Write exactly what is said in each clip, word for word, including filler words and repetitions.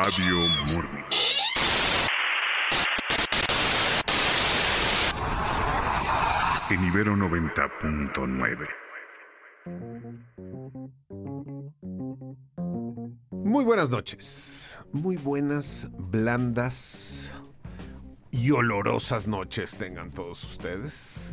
Radio Mórbido. En Ibero noventa punto nueve. Muy buenas noches, muy buenas, blandas y olorosas noches tengan todos ustedes.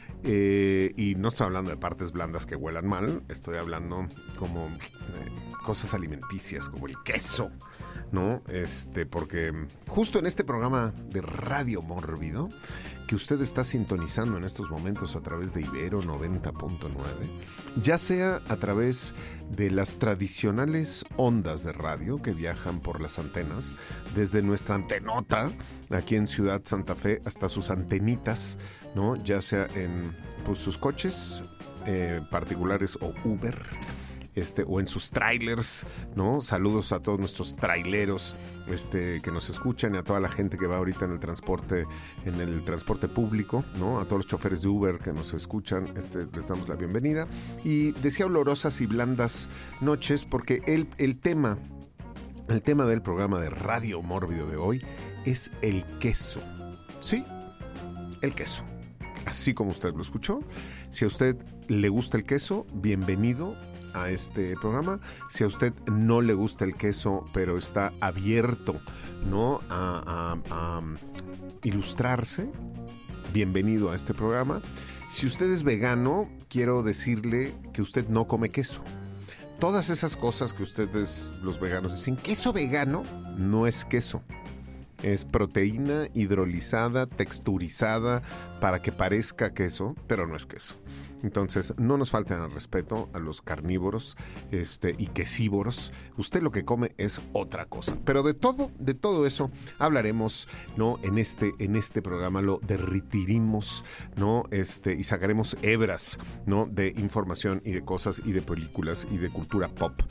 Eh, y no estoy hablando de partes blandas que huelan mal, estoy hablando como eh, cosas alimenticias, como el queso, ¿no? Este, porque justo en este programa de Radio Mórbido, que usted está sintonizando en estos momentos a través de Ibero noventa punto nueve, ya sea a través de las tradicionales ondas de radio que viajan por las antenas, desde nuestra antenota aquí en Ciudad Santa Fe hasta sus antenitas, ¿no? Ya sea en pues, sus coches eh, particulares o Uber, Este, o en sus trailers, ¿no? Saludos a todos nuestros traileros este, que nos escuchan y a toda la gente que va ahorita en el transporte, en el transporte público, ¿no? A todos los choferes de Uber que nos escuchan, este, les damos la bienvenida. Y decía olorosas y blandas noches porque el, el tema, el tema del programa de Radio Mórbido de hoy es el queso. ¿Sí? El queso. Así como usted lo escuchó. Si a usted le gusta el queso, bienvenido a este programa. Si a usted no le gusta el queso, pero está abierto, ¿no? a, a, a ilustrarse, bienvenido a este programa. Si usted es vegano, quiero decirle que usted no come queso. Todas esas cosas que ustedes, los veganos, dicen, queso vegano, no es queso. Es proteína hidrolizada, texturizada para que parezca queso, pero no es queso. Entonces, no nos falten al respeto a los carnívoros este, y quesívoros. Usted lo que come es otra cosa. Pero de todo, de todo eso hablaremos, ¿no? En este, en este programa lo derritiremos, ¿no? Este, y sacaremos hebras, ¿no? De información y de cosas y de películas y de cultura pop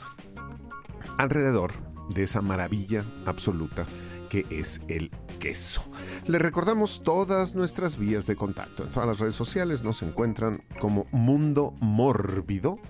alrededor de esa maravilla absoluta que es el queso. Les recordamos todas nuestras vías de contacto. En todas las redes sociales nos encuentran como Mundo Mórbido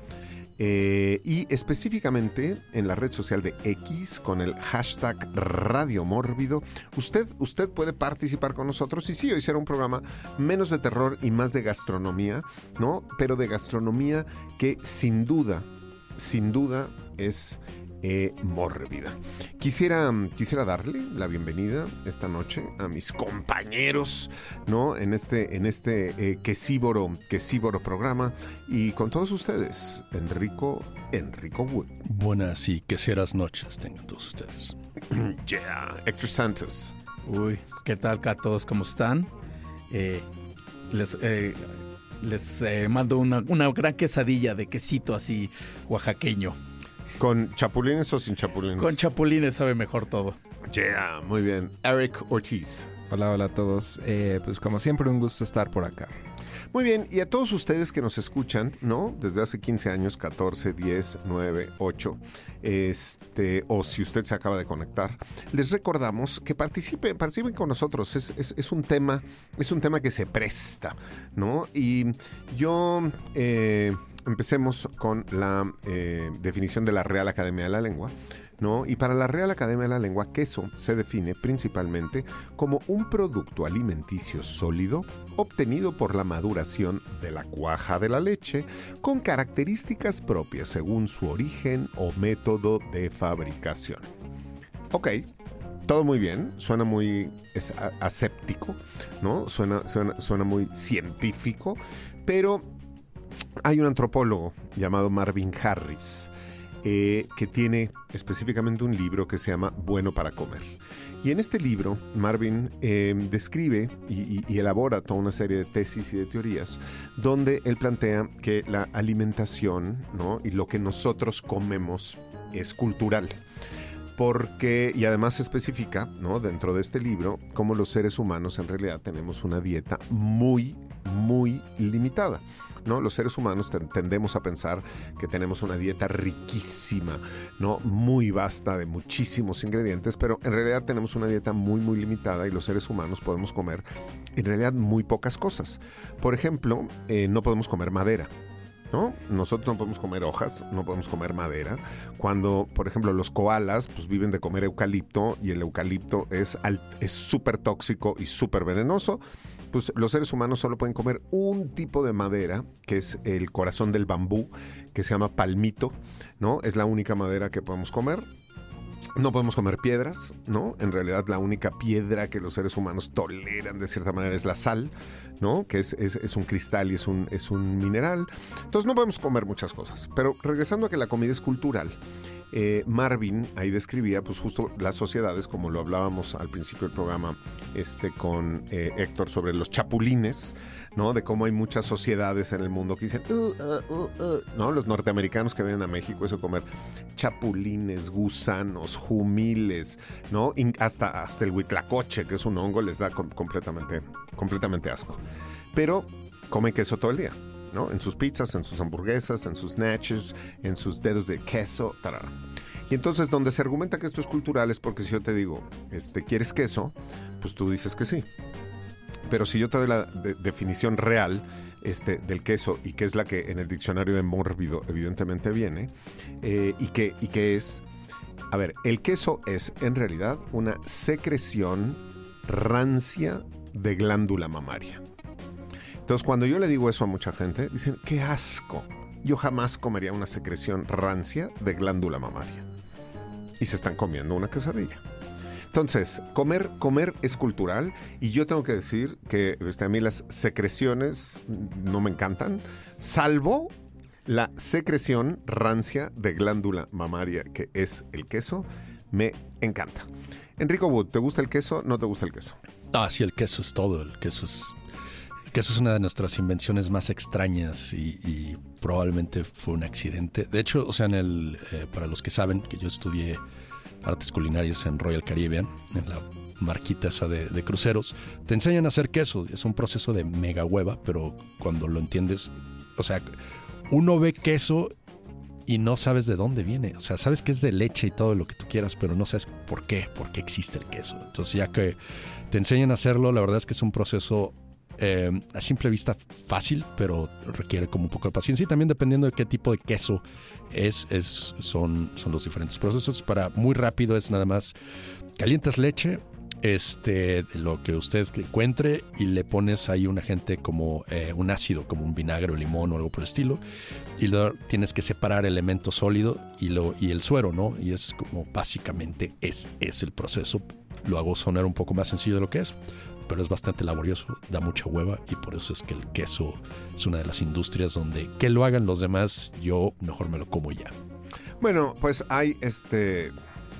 eh, y específicamente en la red social de X con el hashtag Radio Mórbido. Usted, usted puede participar con nosotros y sí, hoy será un programa menos de terror y más de gastronomía, ¿no? Pero de gastronomía que sin duda, sin duda es Eh, mórbida. Quisiera, quisiera darle la bienvenida esta noche a mis compañeros, ¿no? En este, en este eh, quesívoro, quesívoro programa y con todos ustedes, Enrico, Enrico Wood. Buenas y queseras noches tengan todos ustedes. Yeah, Héctor Santos. Uy, ¿qué tal a todos? ¿Cómo están? Eh, les eh, les eh, mando una, una gran quesadilla de quesito así oaxaqueño. ¿Con chapulines o sin chapulines? Con chapulines sabe mejor todo. Yeah, muy bien. Eric Ortiz. Hola, hola a todos. Eh, pues como siempre, un gusto estar por acá. Muy bien, y a todos ustedes que nos escuchan, ¿no? Desde hace quince años, catorce, diez, nueve, ocho, este, o si usted se acaba de conectar, les recordamos que participen, participen con nosotros. Es, es, es un tema, es un tema que se presta, ¿no? Y yo... Eh, Empecemos con la eh, definición de la Real Academia de la Lengua, ¿no? Y para la Real Academia de la Lengua, queso se define principalmente como un producto alimenticio sólido obtenido por la maduración de la cuaja de la leche con características propias según su origen o método de fabricación. Ok. Todo muy bien, suena muy es, a, aséptico, ¿no? Suena, suena, suena muy científico, pero hay un antropólogo llamado Marvin Harris eh, que tiene específicamente un libro que se llama Bueno para Comer. Y en este libro, Marvin eh, describe y, y, y elabora toda una serie de tesis y de teorías donde él plantea que la alimentación, ¿no? Y lo que nosotros comemos es cultural. Porque, y además especifica, ¿no? Dentro de este libro, cómo los seres humanos en realidad tenemos una dieta muy, muy limitada, ¿no? Los seres humanos ten, tendemos a pensar que tenemos una dieta riquísima, ¿no? Muy vasta de muchísimos ingredientes, pero en realidad tenemos una dieta muy, muy limitada y los seres humanos podemos comer en realidad muy pocas cosas. Por ejemplo, eh, no podemos comer madera. ¿no? Nosotros no podemos comer hojas, no podemos comer madera. Cuando, por ejemplo, los koalas pues viven de comer eucalipto y el eucalipto es al- es súper tóxico y súper venenoso, pues los seres humanos solo pueden comer un tipo de madera, que es el corazón del bambú, que se llama palmito, ¿no? Es la única madera que podemos comer. No podemos comer piedras, ¿no? En realidad la única piedra que los seres humanos toleran de cierta manera es la sal, ¿no? Que es, es, es un cristal y es un, es un mineral. Entonces no podemos comer muchas cosas. Pero regresando a que la comida es cultural, eh, Marvin ahí describía pues justo las sociedades, como lo hablábamos al principio del programa este, con eh, Héctor sobre los chapulines, ¿no? De cómo hay muchas sociedades en el mundo que dicen, uh, uh, uh, uh, ¿no? Los norteamericanos que vienen a México, eso comer chapulines, gusanos, jumiles, ¿no? In- hasta, hasta el huitlacoche, que es un hongo, les da com- completamente, completamente asco. Pero comen queso todo el día, ¿no? En sus pizzas, en sus hamburguesas, en sus nachos, en sus dedos de queso, tarara. Y entonces donde se argumenta que esto es cultural es porque si yo te digo, este, ¿quieres queso? Pues tú dices que sí. Pero si yo te doy la de- definición real este, del queso, y que es la que en el diccionario de mórbido evidentemente viene, eh, y, que, y que es, a ver, el queso es en realidad una secreción rancia de glándula mamaria. Entonces cuando yo le digo eso a mucha gente, dicen, ¡qué asco! Yo jamás comería una secreción rancia de glándula mamaria. Y se están comiendo una quesadilla. Entonces, comer, comer es cultural, y yo tengo que decir que este, a mí las secreciones no me encantan, salvo la secreción rancia de glándula mamaria, que es el queso, me encanta. Enrico Wood, ¿te gusta el queso? ¿No te gusta el queso? Ah, sí, el queso es todo. El queso es, el queso es una de nuestras invenciones más extrañas y, y probablemente fue un accidente. De hecho, o sea, en el, eh, para los que saben que yo estudié artes culinarias en Royal Caribbean, en la marquita esa de, de cruceros, te enseñan a hacer queso. Es un proceso de mega hueva, pero cuando lo entiendes, o sea, uno ve queso y no sabes de dónde viene. O sea, sabes que es de leche y todo lo que tú quieras, pero no sabes por qué, por qué existe el queso. Entonces, ya que te enseñan a hacerlo, la verdad es que es un proceso eh, a simple vista fácil, pero requiere como un poco de paciencia, y también dependiendo de qué tipo de queso es, es son, son los diferentes procesos. Para muy rápido es nada más calientas leche, este, de lo que usted encuentre, y le pones ahí un agente como eh, un ácido, como un vinagre o limón o algo por el estilo, y luego tienes que separar el elemento sólido y, lo, y el suero, ¿no? Y es como básicamente es, es el proceso. Lo hago sonar un poco más sencillo de lo que es, pero es bastante laborioso, da mucha hueva, y por eso es que el queso es una de las industrias donde que lo hagan los demás, yo mejor me lo como ya. Bueno, pues hay este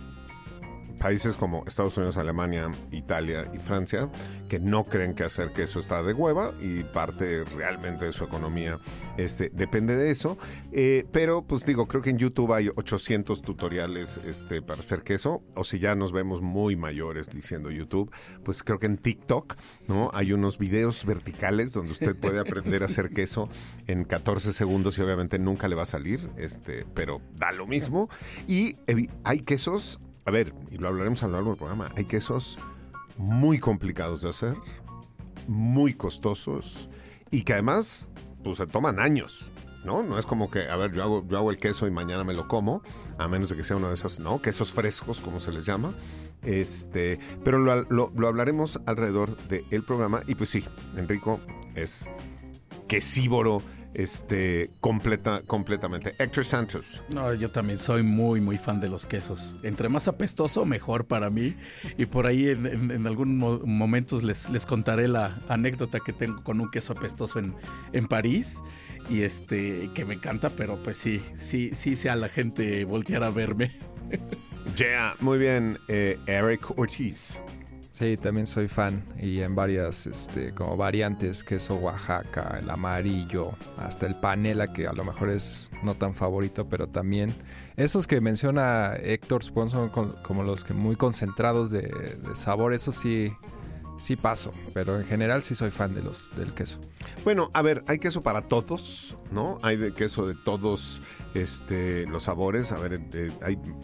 países como Estados Unidos, Alemania, Italia y Francia que no creen que hacer queso está de hueva, y parte realmente de su economía este, depende de eso. Eh, pero pues digo, creo que en YouTube hay ochocientos tutoriales este, para hacer queso, o si ya nos vemos muy mayores diciendo YouTube, pues creo que en TikTok, ¿no? Hay unos videos verticales donde usted puede aprender a hacer queso en catorce segundos, y obviamente nunca le va a salir, este, pero da lo mismo. Y eh, hay quesos, a ver, y lo hablaremos a lo largo del programa, hay quesos muy complicados de hacer, muy costosos, y que además pues se toman años, ¿no? No es como que, a ver, yo hago, yo hago el queso y mañana me lo como, a menos de que sea uno de esos, ¿no? Quesos frescos, como se les llama. Este, pero lo, lo, lo hablaremos alrededor del programa. Y pues sí, Enrico es quesívoro, este, completa, completamente. Héctor Santos. No, yo también soy muy, muy fan de los quesos. Entre más apestoso, mejor para mí. Y por ahí en, en, en algunos mo- momentos les, les contaré la anécdota que tengo con un queso apestoso en, en París. Y este, que me encanta, pero pues sí, sí, sí sea la gente voltear a verme. Yeah, muy bien. Eh, Eric Ortiz. Sí, también soy fan, y en varias este, como variantes, queso Oaxaca, el amarillo, hasta el panela, que a lo mejor es no tan favorito, pero también esos que menciona Héctor, supongo son con, como los que muy concentrados de, de sabor, eso sí, sí paso, pero en general sí soy fan de los del queso. Bueno, a ver, hay queso para todos, ¿no? Hay de queso de todos este, los sabores. A ver, eh, hay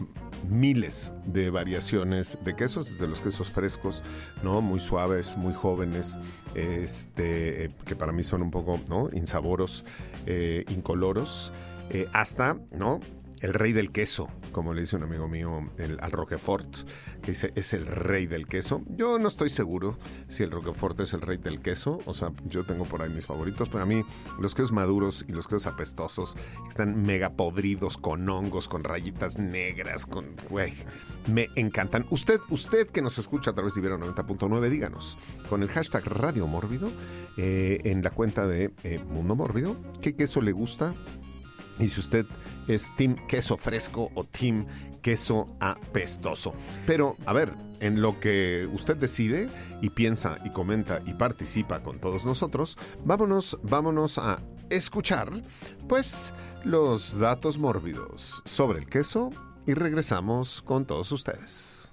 miles de variaciones de quesos, desde los quesos frescos, ¿no? Muy suaves, muy jóvenes, este, que para mí son un poco, ¿no? Insaboros, eh, incoloros, eh, hasta, ¿no? El rey del queso, como le dice un amigo mío el, al Roquefort, que dice, es el rey del queso. Yo no estoy seguro si el Roquefort es el rey del queso. O sea, yo tengo por ahí mis favoritos, pero a mí los quesos maduros y los quesos apestosos, que están mega podridos, con hongos, con rayitas negras, con... güey, me encantan. Usted, usted que nos escucha a través de Ibero noventa punto nueve, díganos, con el hashtag Radio Mórbido, eh, en la cuenta de eh, Mundo Mórbido, ¿qué queso le gusta? Y si usted es team queso fresco o team queso apestoso. Pero, a ver, en lo que usted decide y piensa y comenta y participa con todos nosotros, vámonos, vámonos a escuchar, pues, los datos mórbidos sobre el queso y regresamos con todos ustedes.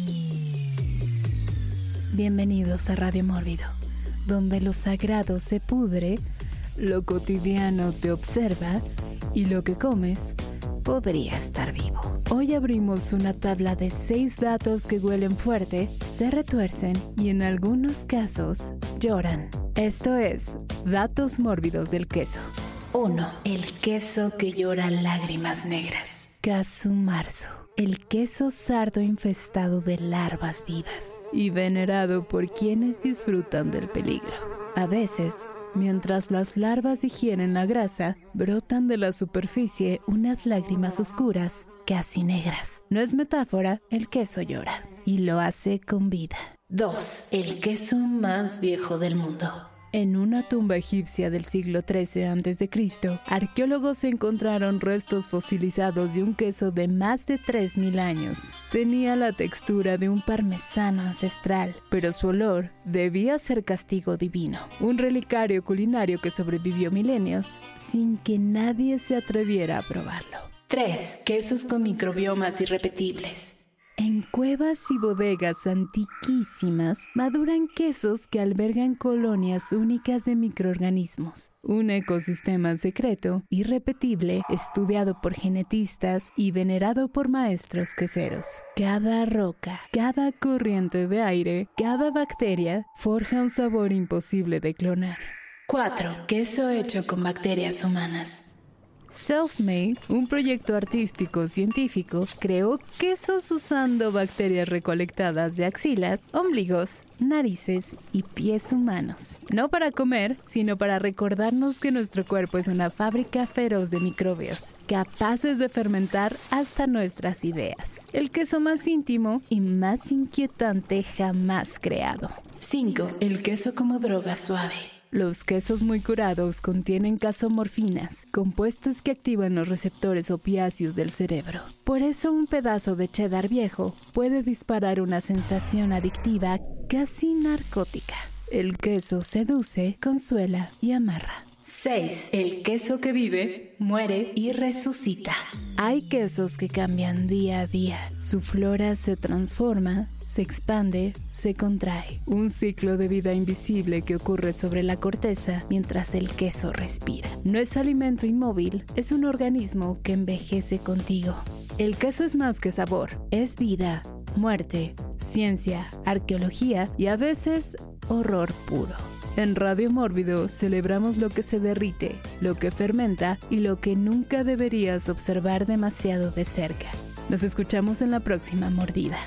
Bienvenidos a Radio Mórbido, donde lo sagrado se pudre, lo cotidiano te observa y lo que comes podría estar vivo. Hoy abrimos una tabla de seis datos que huelen fuerte, se retuercen y en algunos casos lloran. Esto es Datos Mórbidos del Queso. uno. El queso que llora lágrimas negras. Casu marzo. El queso sardo infestado de larvas vivas y venerado por quienes disfrutan del peligro. A veces, mientras las larvas digieren la grasa, brotan de la superficie unas lágrimas oscuras, casi negras. No es metáfora, el queso llora y lo hace con vida. dos. El queso más viejo del mundo. En una tumba egipcia del siglo trece antes de Cristo, arqueólogos encontraron restos fosilizados de un queso de más de tres mil años. Tenía la textura de un parmesano ancestral, pero su olor debía ser castigo divino. Un relicario culinario que sobrevivió milenios sin que nadie se atreviera a probarlo. tres. Quesos con microbiomas irrepetibles. En cuevas y bodegas antiquísimas maduran quesos que albergan colonias únicas de microorganismos. Un ecosistema secreto, irrepetible, estudiado por genetistas y venerado por maestros queseros. Cada roca, cada corriente de aire, cada bacteria forja un sabor imposible de clonar. cuatro. Queso hecho con bacterias humanas. Selfmade, un proyecto artístico científico, creó quesos usando bacterias recolectadas de axilas, ombligos, narices y pies humanos. No para comer, sino para recordarnos que nuestro cuerpo es una fábrica feroz de microbios, capaces de fermentar hasta nuestras ideas. El queso más íntimo y más inquietante jamás creado. cinco. El queso como droga suave. Los quesos muy curados contienen casomorfinas, compuestos que activan los receptores opiáceos del cerebro. Por eso un pedazo de cheddar viejo puede disparar una sensación adictiva casi narcótica. El queso seduce, consuela y amarra. seis. El queso que vive, muere y resucita. Hay quesos que cambian día a día. Su flora se transforma, se expande, se contrae. Un ciclo de vida invisible que ocurre sobre la corteza mientras el queso respira. No es alimento inmóvil, es un organismo que envejece contigo. El queso es más que sabor, es vida, muerte, ciencia, arqueología y a veces horror puro. En Radio Mórbido celebramos lo que se derrite, lo que fermenta y lo que nunca deberías observar demasiado de cerca. Nos escuchamos en la próxima mordida.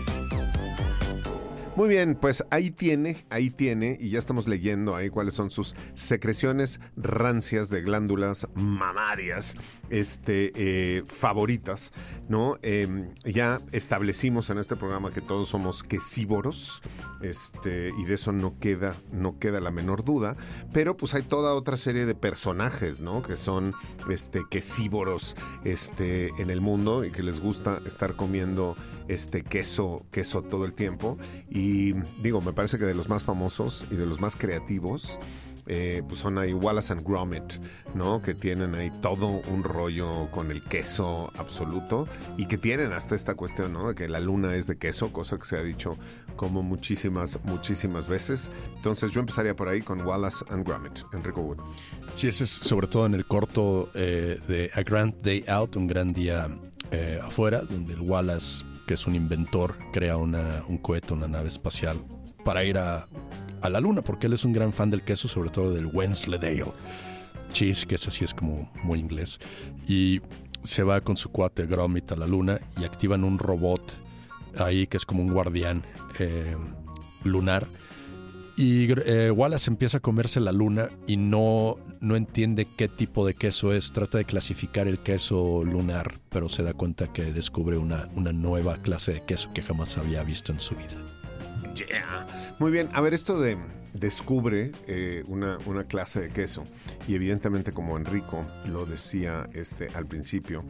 Muy bien, pues ahí tiene, ahí tiene, y ya estamos leyendo ahí cuáles son sus secreciones rancias de glándulas mamarias, este, eh, favoritas, ¿no? Eh, ya establecimos en este programa que todos somos quesívoros, este, y de eso no queda, no queda la menor duda, pero pues hay toda otra serie de personajes, ¿no? Que son, este, quesívoros, este, en el mundo y que les gusta estar comiendo, este, queso, queso todo el tiempo. Y digo, me parece que de los más famosos y de los más creativos, eh, pues son ahí Wallace and Gromit, ¿no? Que tienen ahí todo un rollo con el queso absoluto y que tienen hasta esta cuestión, ¿no? De que la luna es de queso, cosa que se ha dicho como muchísimas, muchísimas veces. Entonces yo empezaría por ahí con Wallace and Gromit, Enrico Wood. Sí, ese es sobre todo en el corto eh, de A Grand Day Out, un gran día eh, afuera, donde el Wallace, que es un inventor, crea una, un cohete, una nave espacial para ir a, a la luna, porque él es un gran fan del queso, sobre todo del Wensleydale cheese, que es así, es como muy inglés. Y se va con su cuate Gromit a la luna y activan un robot ahí que es como un guardián eh, lunar. Y eh, Wallace empieza a comerse la luna y no, no entiende qué tipo de queso es. Trata de clasificar el queso lunar, pero se da cuenta que descubre una, una nueva clase de queso que jamás había visto en su vida. Yeah. Muy bien, a ver, esto de descubre eh, una, una clase de queso, y evidentemente, como Enrico lo decía este, al principio,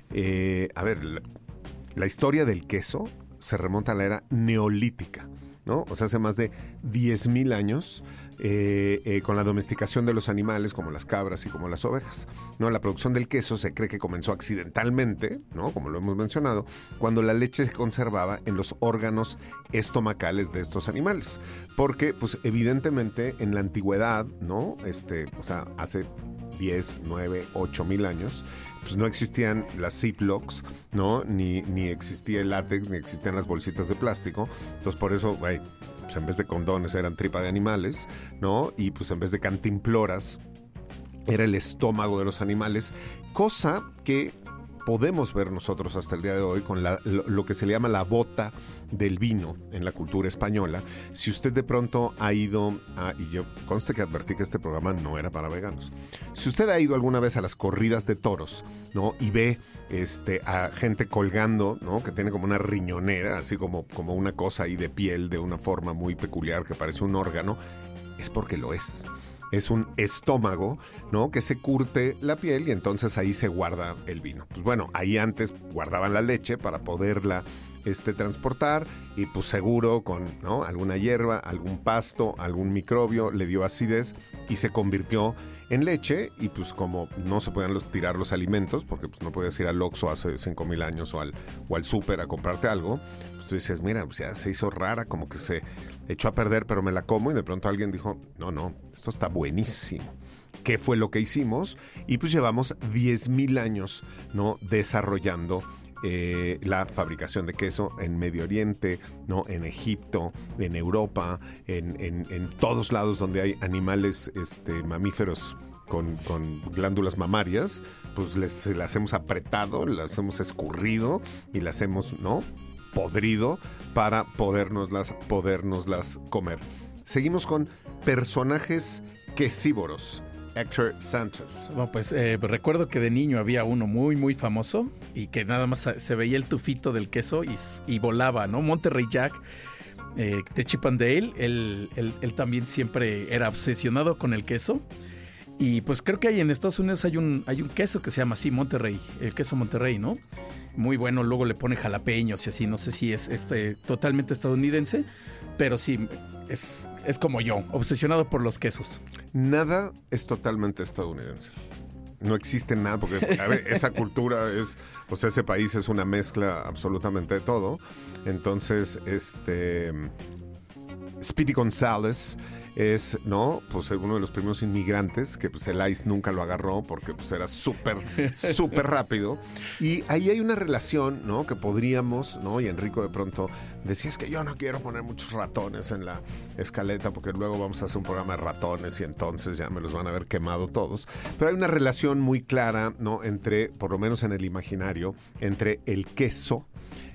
eh, a ver, la, la historia del queso se remonta a la era neolítica, ¿no? O sea, hace más de diez mil años, eh, eh, con la domesticación de los animales como las cabras y como las ovejas, ¿no? La producción del queso se cree que comenzó accidentalmente, ¿no? Como lo hemos mencionado, cuando la leche se conservaba en los órganos estomacales de estos animales, porque, pues, evidentemente, en la antigüedad, ¿no? Este, o sea, hace diez, nueve, ocho mil años, pues no existían las Ziplocs, ¿no? Ni, ni existía el látex, ni existían las bolsitas de plástico. Entonces, por eso, güey, pues en vez de condones eran tripa de animales, ¿no? Y pues en vez de cantimploras era el estómago de los animales, cosa que podemos ver nosotros hasta el día de hoy con la, lo, lo que se le llama la bota del vino en la cultura española. Si usted de pronto ha ido a, y yo conste que advertí que este programa no era para veganos, si usted ha ido alguna vez a las corridas de toros, ¿no? Y ve este, a gente colgando, ¿no? Que tiene como una riñonera, así como, como una cosa ahí de piel de una forma muy peculiar que parece un órgano, es porque lo es. Es un estómago, ¿no? Que se curte la piel y entonces ahí se guarda el vino. Pues bueno, ahí antes guardaban la leche para poderla este, transportar, y pues seguro con, ¿no? alguna hierba, algún pasto, algún microbio le dio acidez y se convirtió en leche. Y pues como no se podían los, tirar los alimentos, porque pues no podías ir al Oxxo hace cinco mil años o al, o al súper a comprarte algo, pues tú dices, mira, pues ya se hizo rara, como que se echó a perder, pero me la como. Y de pronto alguien dijo, no, no, esto está buenísimo. ¿Qué fue lo que hicimos? Y pues llevamos diez mil años, ¿no? desarrollando eh, la fabricación de queso en Medio Oriente, ¿no? En Egipto, en Europa, en, en, en todos lados donde hay animales este, mamíferos con, con glándulas mamarias, pues les, las hemos apretado, las hemos escurrido y las hemos, ¿no? podrido para podernoslas, podernoslas comer. Seguimos con personajes quesívoros. Héctor Sánchez. Bueno, pues eh, recuerdo que de niño había uno muy, muy famoso y que nada más se veía el tufito del queso y, y volaba, ¿no? Monterrey Jack, eh, de Chip and Dale. Él, él, él también siempre era obsesionado con el queso. Y pues creo que hay en Estados Unidos hay un, hay un queso que se llama así, Monterrey, el queso Monterrey, ¿no? Muy bueno, luego le pone jalapeños y así, no sé si es este, totalmente estadounidense, pero sí, es, es como yo, obsesionado por los quesos. Nada es totalmente estadounidense. No existe nada, porque a ver, esa cultura es, o sea, ese país es una mezcla absolutamente de todo. Entonces, este... Speedy González es, ¿no? Pues uno de los primeros inmigrantes que pues el I C E nunca lo agarró porque pues era súper, súper rápido. Y ahí hay una relación, ¿no? Que podríamos, ¿no? Y Enrico de pronto decía, es que yo no quiero poner muchos ratones en la escaleta porque luego vamos a hacer un programa de ratones y entonces ya me los van a haber quemado todos. Pero hay una relación muy clara, ¿no? Entre, por lo menos en el imaginario, entre el queso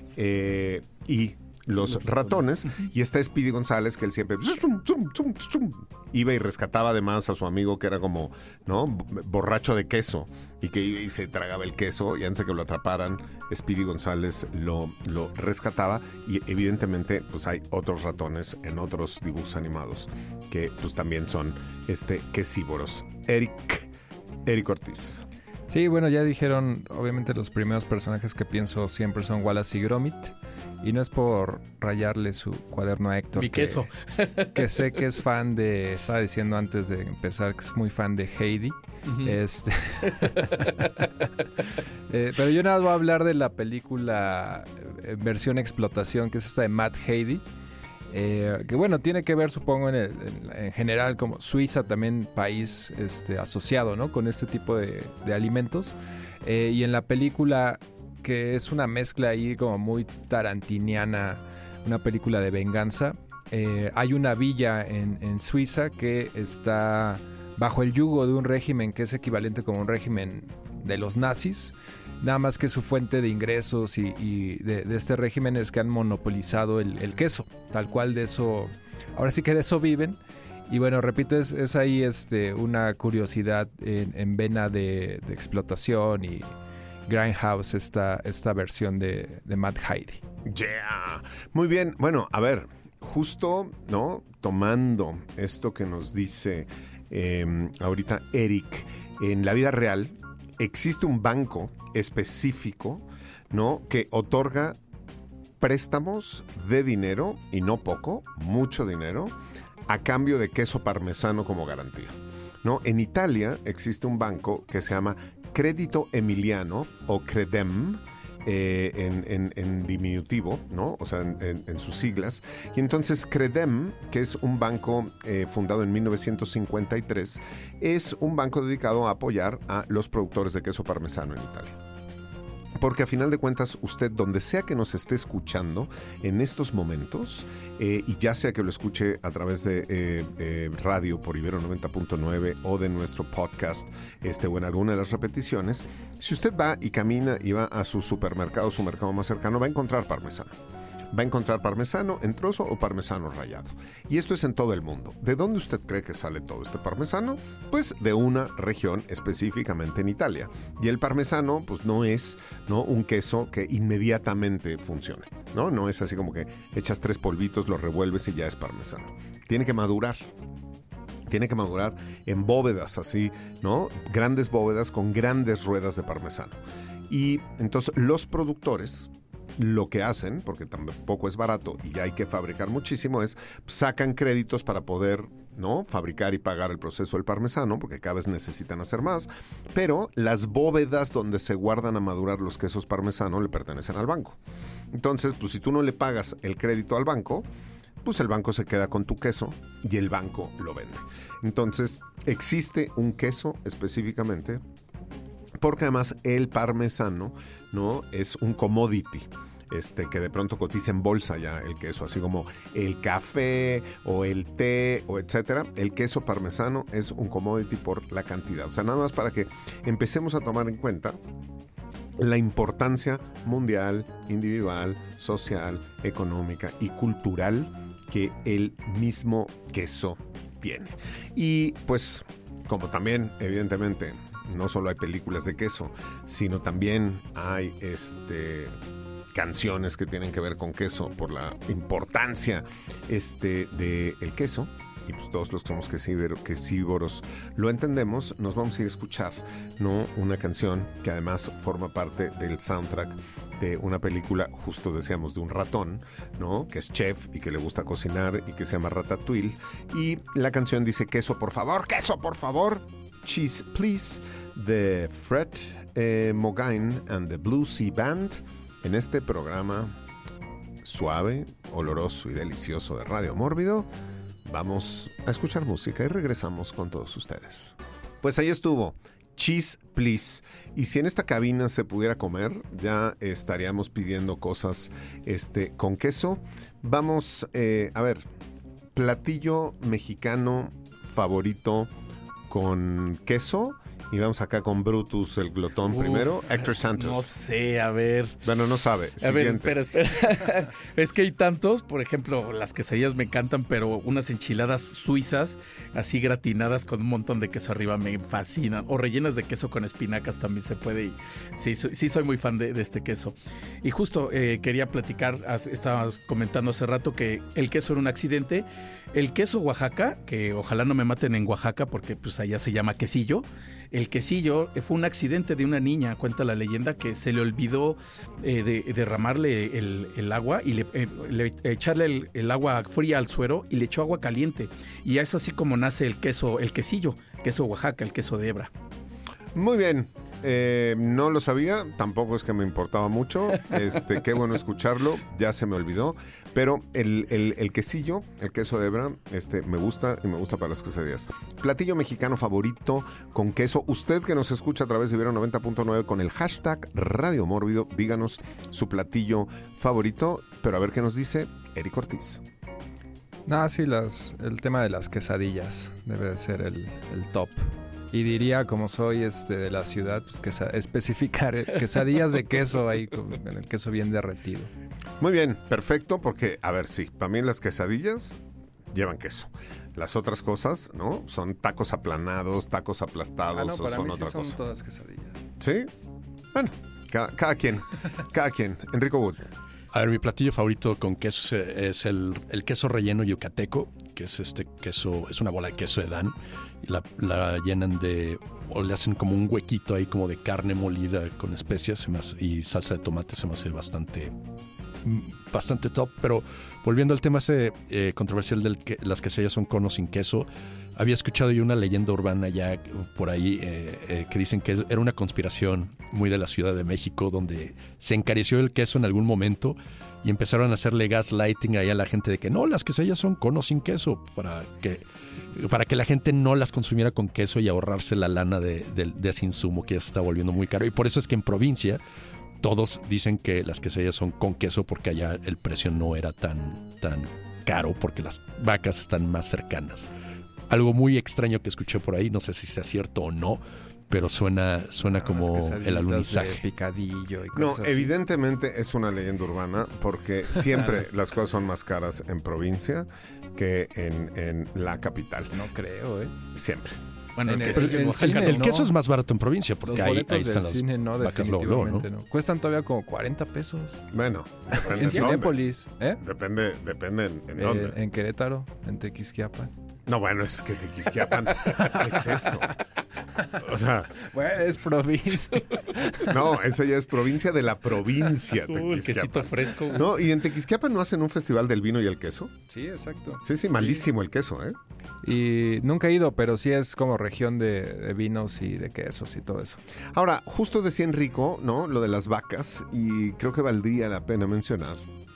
eh, y los ratones, y está Speedy González, que él siempre zum, zum, zum, zum, iba y rescataba además a su amigo que era como, ¿no? borracho de queso, y que iba y se tragaba el queso, y antes de que lo atraparan, Speedy González lo, lo rescataba. Y evidentemente pues hay otros ratones en otros dibujos animados que pues también son este, quesívoros. Eric, Eric Ortiz. Sí, bueno, ya dijeron, obviamente los primeros personajes que pienso siempre son Wallace y Gromit. Y no es por rayarle su cuaderno a Héctor. Mi queso. Que, que sé que es fan de... Estaba diciendo antes de empezar que es muy fan de Heidi. Uh-huh. Este, eh, pero yo nada más voy a hablar de la película eh, versión explotación, que es esta de Matt Heidi. Eh, que bueno, tiene que ver, supongo, en, el, en, en general, como Suiza también, país este, asociado, ¿no? Con este tipo de, de alimentos. Eh, y en la película... que que es una mezcla ahí como muy tarantiniana, una película de venganza. Eh, hay una villa en, en Suiza que está bajo el yugo de un régimen que es equivalente como un régimen de los nazis, nada más que su fuente de ingresos y, y de, de este régimen es que han monopolizado el, el queso, tal cual de eso, ahora sí que de eso viven. Y bueno, repito, es, es ahí este, una curiosidad en, en vena de, de explotación y Grindhouse, esta, esta versión de, de Mad Heidi. Yeah. Muy bien, bueno, a ver, justo, ¿no? Tomando esto que nos dice eh, ahorita Eric, en la vida real existe un banco específico, ¿no? Que otorga préstamos de dinero, y no poco, mucho dinero, a cambio de queso parmesano como garantía, ¿no? En Italia existe un banco que se llama Credito Emiliano o Credem, eh, en, en, en diminutivo, ¿no? O sea, en, en, en sus siglas. Y entonces Credem, que es un banco eh, fundado en mil novecientos cincuenta y tres, es un banco dedicado a apoyar a los productores de queso parmesano en Italia. Porque a final de cuentas, usted, donde sea que nos esté escuchando en estos momentos, eh, y ya sea que lo escuche a través de eh, eh, radio por Ibero noventa punto nueve o de nuestro podcast, este, o en alguna de las repeticiones, si usted va y camina y va a su supermercado, su mercado más cercano, va a encontrar parmesano. Va a encontrar parmesano en trozo o parmesano rallado. Y esto es en todo el mundo. ¿De dónde usted cree que sale todo este parmesano? Pues de una región, específicamente en Italia. Y el parmesano, pues no es, ¿no?, un queso que inmediatamente funcione, ¿no? No es así como que echas tres polvitos, los revuelves y ya es parmesano. Tiene que madurar. Tiene que madurar en bóvedas así, ¿no? Grandes bóvedas con grandes ruedas de parmesano. Y entonces los productores lo que hacen, porque tampoco es barato y hay que fabricar muchísimo, es sacan créditos para poder, ¿no?, fabricar y pagar el proceso del parmesano, porque cada vez necesitan hacer más, pero las bóvedas donde se guardan a madurar los quesos parmesano le pertenecen al banco. Entonces, pues si tú no le pagas el crédito al banco, pues el banco se queda con tu queso y el banco lo vende. Entonces, existe un queso específicamente, porque además el parmesano, ¿no?, es un commodity. Este, que de pronto cotiza en bolsa ya el queso, así como el café o el té o etcétera. El queso parmesano es un commodity por la cantidad. O sea, nada más para que empecemos a tomar en cuenta la importancia mundial, individual, social, económica y cultural que el mismo queso tiene. Y pues, como también, evidentemente, no solo hay películas de queso, sino también hay este... canciones que tienen que ver con queso por la importancia este, del queso, y pues todos los que somos quesívoros lo entendemos. Nos vamos a ir a escuchar, ¿no?, una canción que además forma parte del soundtrack de una película, justo decíamos, de un ratón, ¿no?, que es chef y que le gusta cocinar y que se llama Ratatouille, y la canción dice: queso por favor, queso por favor, cheese please, de Fred eh, Mogain and the Blue Sea Band, en este programa suave, oloroso y delicioso de Radio Mórbido. Vamos a escuchar música y regresamos con todos ustedes. Pues ahí estuvo, Cheese Please. Y si en esta cabina se pudiera comer, ya estaríamos pidiendo cosas este, con queso. Vamos, eh, a ver, platillo mexicano favorito con queso. Y vamos acá con Brutus, el glotón. Uf, primero. Héctor Santos. No sé, a ver. Bueno, no sabe. A Siguiente. ver, espera, espera. Es que hay tantos, por ejemplo, las quesadillas me encantan, pero unas enchiladas suizas, así gratinadas con un montón de queso arriba, me fascinan. O rellenas de queso con espinacas también se puede. Y sí, sí soy muy fan de, de este queso. Y justo eh, quería platicar, estabas comentando hace rato que el queso era un accidente. El queso Oaxaca, que ojalá no me maten en Oaxaca porque pues allá se llama quesillo. El quesillo fue un accidente de una niña, cuenta la leyenda, que se le olvidó eh, de, derramarle el, el agua y le, eh, le, echarle el, el agua fría al suero y le echó agua caliente. Y es así como nace el queso, el quesillo, queso Oaxaca, el queso de hebra. Muy bien. eh, no lo sabía, tampoco es que me importaba mucho. Este, qué bueno escucharlo, ya se me olvidó. Pero el, el, el quesillo, el queso de hebra, este, me gusta y me gusta para las quesadillas. Platillo mexicano favorito con queso. Usted que nos escucha a través de Ibero noventa punto nueve con el hashtag Radio Mórbido, díganos su platillo favorito. Pero a ver qué nos dice Eric Ortiz. No, sí, las, el tema de las quesadillas debe de ser el, el top. Y diría, como soy este de la ciudad, pues que especificar eh, quesadillas de queso ahí, con el queso bien derretido. Muy bien, perfecto, porque, a ver, sí, para mí las quesadillas llevan queso. Las otras cosas, ¿no? Son tacos aplanados, tacos aplastados, Ah, no, o para son mí sí otra son cosa. todas quesadillas. ¿Sí? Bueno, cada, cada quien, cada quien. Enrico Wood. A ver, mi platillo favorito con queso es, es el, el queso relleno yucateco, que es este queso, es una bola de queso Edam, y la, la llenan de, o le hacen como un huequito ahí como de carne molida con especias se me hace, y salsa de tomate, se me hace bastante, bastante top. Pero volviendo al tema ese eh, controversial del que las quesadillas son conos sin queso, había escuchado yo una leyenda urbana ya por ahí eh, eh, que dicen que era una conspiración muy de la Ciudad de México, donde se encareció el queso en algún momento y empezaron a hacerle gaslighting ahí a la gente de que no, las quesadillas son conos sin queso, para que, para que la gente no las consumiera con queso y ahorrarse la lana de, de, de ese insumo que ya se está volviendo muy caro. Y por eso es que en provincia todos dicen que las quesadillas son con queso, porque allá el precio no era tan, tan caro porque las vacas están más cercanas. Algo muy extraño que escuché por ahí, no sé si sea cierto o no, pero suena, suena Ah, como las el quesadillitas alunizaje. de picadillo y No, cosas así. evidentemente es una leyenda urbana porque siempre las cosas son más caras en provincia que en, en la capital. No creo, ¿eh? Siempre. Bueno, En el el- quesillo en en cine, Oaxaca, El no. queso es más barato en provincia Los porque ahí, boletos ahí están del las cine no, vacas luego, luego, ¿no? definitivamente no. Cuestan todavía como cuarenta pesos. Bueno, depende En en dónde. Cinépolis, ¿eh? Depende, depende en, en Eh, dónde. en Querétaro, en Tequisquiapan. No, bueno, es que Tequisquiapan, ¿qué es eso? O sea, Bueno, es provincia. no, eso ya es provincia de la provincia, Uh, el quesito Tequisquiapan. fresco. uh. No, y en Tequisquiapan no hacen un festival del vino y el queso. Sí, exacto. Sí, sí, malísimo el queso, ¿eh? Y nunca he ido, pero sí es como región de, de vinos y de quesos y todo eso. Ahora, justo decía Enrico, ¿no? Lo de las vacas, y creo que valdría la pena mencionar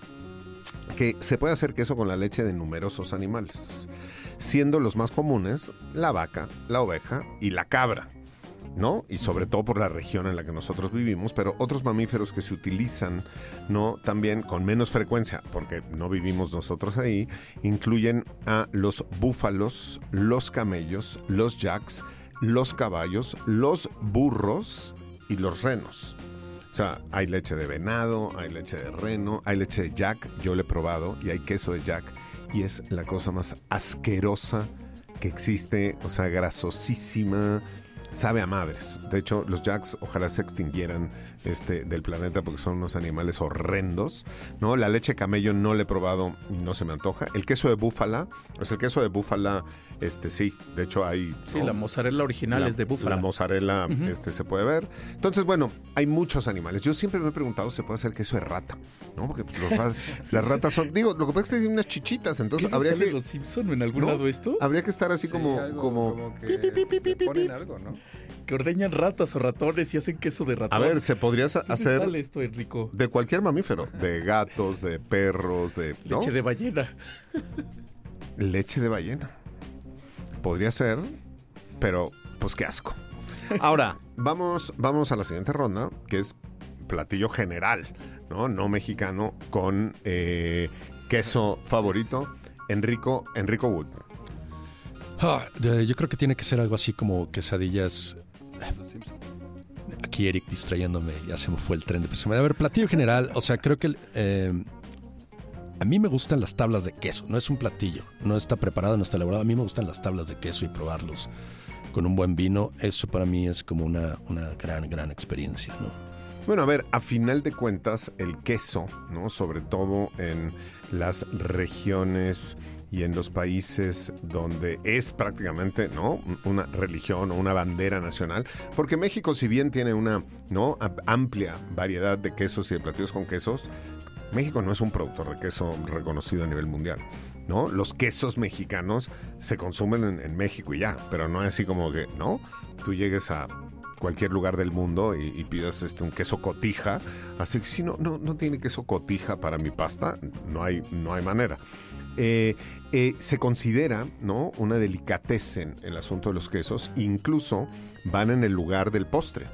que se puede hacer queso con la leche de numerosos animales, siendo los más comunes la vaca, la oveja y la cabra, ¿no? Y sobre todo por la región en la que nosotros vivimos, pero otros mamíferos que se utilizan, ¿no? También con menos frecuencia, porque no vivimos nosotros ahí, incluyen a los búfalos, los camellos, los yaks, los caballos, los burros y los renos. O sea, hay leche de venado, hay leche de reno, hay leche de yak, yo lo he probado, y hay queso de yak, y es la cosa más asquerosa que existe, o sea, grasosísima, sabe a madres. De hecho, los yaks ojalá se extinguieran este, del planeta porque son unos animales horrendos, ¿no? La leche de camello no la he probado, no se me antoja. El queso de búfala, pues el queso de búfala, este sí, de hecho hay... Sí, ¿no? la mozzarella original La- es de búfala. La mozzarella Ujú. este, se puede ver. Entonces, bueno, hay muchos animales. Yo siempre me he preguntado si se puede hacer queso de rata, ¿no? Porque pues, los ra- las ratas son... Digo, lo que pasa es que tienen unas chichitas, entonces ¿Qué no habría sale que... los Simpson en algún ¿No? lado esto? Habría que estar así Sí, como... algo como... que le ponen algo, ¿no? Que ordeñan ratas o ratones y hacen queso de ratón. A ver, se podría sa- ¿Dónde hacer sale esto, Enrico? de cualquier mamífero. De gatos, de perros, de... ¿no? Leche de ballena. Leche de ballena. Podría ser, pero pues qué asco. Ahora, vamos, vamos a la siguiente ronda, que es platillo general, ¿no? No mexicano, con eh, queso favorito. Enrico, Enrico Wood. Ah, de- yo creo que tiene que ser algo así como quesadillas. Aquí Eric distrayéndome, ya se me fue el tren de pensamiento. A ver, platillo general, o sea, creo que eh, a mí me gustan las tablas de queso, no es un platillo, no está preparado, no está elaborado. A mí me gustan las tablas de queso y probarlos con un buen vino. Eso para mí es como una, una gran, gran experiencia, ¿no? Bueno, a ver, a final de cuentas, el queso, ¿no? Sobre todo en las regiones y en los países donde es prácticamente, ¿no? Una religión o una bandera nacional. Porque México, si bien tiene una, ¿no? A- amplia variedad de quesos y de platillos con quesos, México no es un productor de queso reconocido a nivel mundial, ¿no? Los quesos mexicanos se consumen en, en México y ya, pero no es así como que, ¿no? Tú llegues a cualquier lugar del mundo y, y pidas este, un queso cotija. Así que si no, no, no tiene queso cotija para mi pasta, no hay, no hay manera. Eh, eh, se considera, ¿no?, una delicatessen el asunto de los quesos. Incluso van en el lugar del postre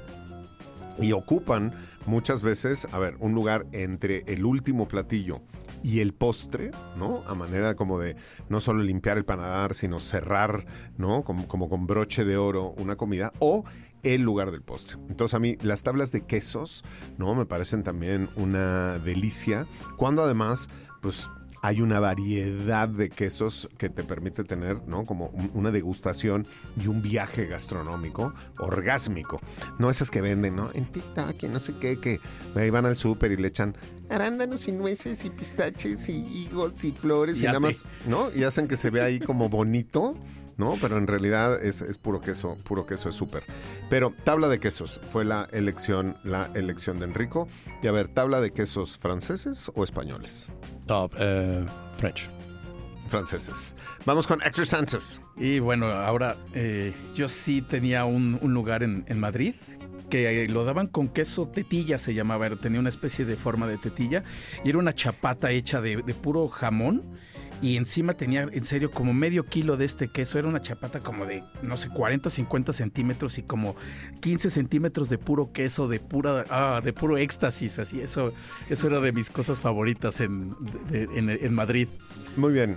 y ocupan muchas veces, a ver, un lugar entre el último platillo y el postre, ¿no? A manera como de no solo limpiar el paladar, sino cerrar, ¿no? Como, como con broche de oro una comida, o el lugar del postre. Entonces a mí las tablas de quesos, ¿no?, me parecen también una delicia, cuando además, pues, hay una variedad de quesos que te permite tener, ¿no?, como un, una degustación y un viaje gastronómico orgásmico. No esas que venden, ¿no?, en TikTok y no sé qué, que ahí van al súper y le echan arándanos y nueces y pistaches y higos y flores y, y nada más, ¿no? Y hacen que se vea ahí como bonito, ¿no? Pero en realidad es, es puro queso, puro queso es súper. Pero tabla de quesos fue la elección, la elección de Enrico. Y a ver, ¿tabla de quesos franceses o españoles? No, uh, French. Franceses. Vamos con Héctor Sánchez. Y bueno, ahora eh, yo sí tenía un, un lugar en, en Madrid que lo daban con queso tetilla, se llamaba, era, tenía una especie de forma de tetilla y era una chapata hecha de, de puro jamón. Y encima tenía, en serio, como medio kilo de este queso. Era una chapata como de, no sé, cuarenta, cincuenta centímetros y como quince centímetros de puro queso, de pura, ah, de puro éxtasis. Así, eso, eso era de mis cosas favoritas en, de, en, en Madrid. Muy bien.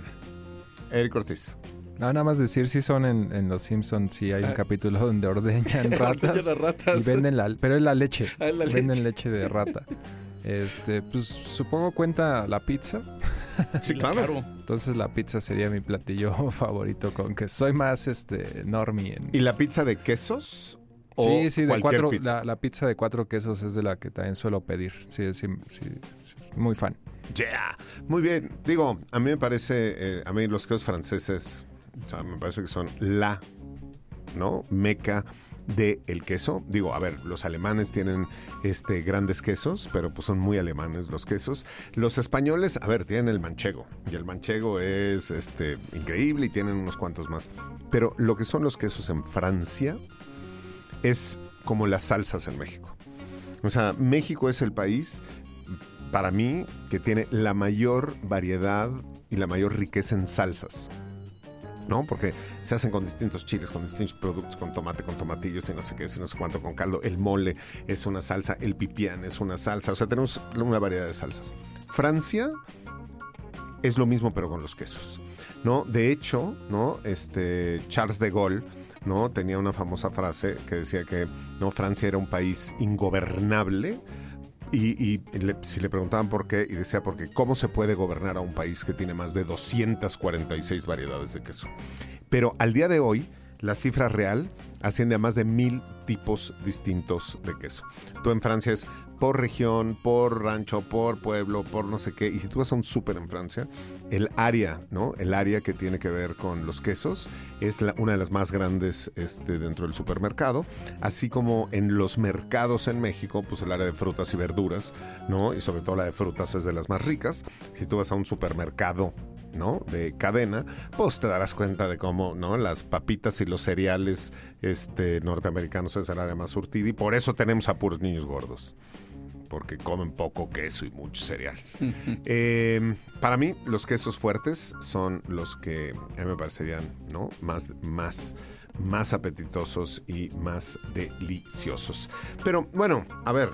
Eric Ortiz. No, nada más decir, si son en, en Los Simpsons, sí hay un ah. capítulo donde ordeñan ratas, ratas. Y venden la, pero es la leche. Ah, la venden leche. leche de rata. Este, pues supongo cuenta la pizza. Sí, claro. Entonces la pizza sería mi platillo favorito, con que soy más este normie. En... ¿Y la pizza de quesos? ¿O sí, sí, de cuatro, pizza? La, la pizza de cuatro quesos es de la que también suelo pedir. Sí, sí, sí, sí, muy fan. Yeah, muy bien. Digo, a mí me parece, eh, a mí los quesos franceses, o sea, me parece que son la, ¿no?, meca de el queso. Digo, a ver, los alemanes tienen este grandes quesos, pero pues son muy alemanes los quesos. Los españoles, a ver, tienen el manchego, y el manchego es este increíble y tienen unos cuantos más. Pero lo que son los quesos en Francia es como las salsas en México. O sea, México es el país, para mí, que tiene la mayor variedad y la mayor riqueza en salsas, ¿no? Porque se hacen con distintos chiles, con distintos productos, con tomate, con tomatillos y no sé qué, y no sé cuánto, con caldo. El mole es una salsa, el pipián es una salsa. O sea, tenemos una variedad de salsas. Francia es lo mismo, pero con los quesos, ¿no? De hecho, ¿no?, este, Charles de Gaulle, ¿no?, tenía una famosa frase que decía que, ¿no?, Francia era un país ingobernable. Y, y le, si le preguntaban por qué, y decía porque ¿cómo se puede gobernar a un país que tiene más de doscientas cuarenta y seis variedades de queso? Pero al día de hoy, la cifra real asciende a más de mil tipos distintos de queso. Tú en Francia es por región, por rancho, por pueblo, por no sé qué. Y si tú vas a un súper en Francia, el área, ¿no?, el área que tiene que ver con los quesos es la, una de las más grandes este, dentro del supermercado. Así como en los mercados en México, pues el área de frutas y verduras, ¿no?, y sobre todo la de frutas es de las más ricas. Si tú vas a un supermercado, ¿no?, de cadena, pues te darás cuenta de cómo, ¿no?, las papitas y los cereales este, norteamericanos es el área más surtida, y por eso tenemos a puros niños gordos, porque comen poco queso y mucho cereal. eh, para mí, los quesos fuertes son los que a mí me parecerían, ¿no?, más, más, más apetitosos y más deliciosos. Pero bueno, a ver,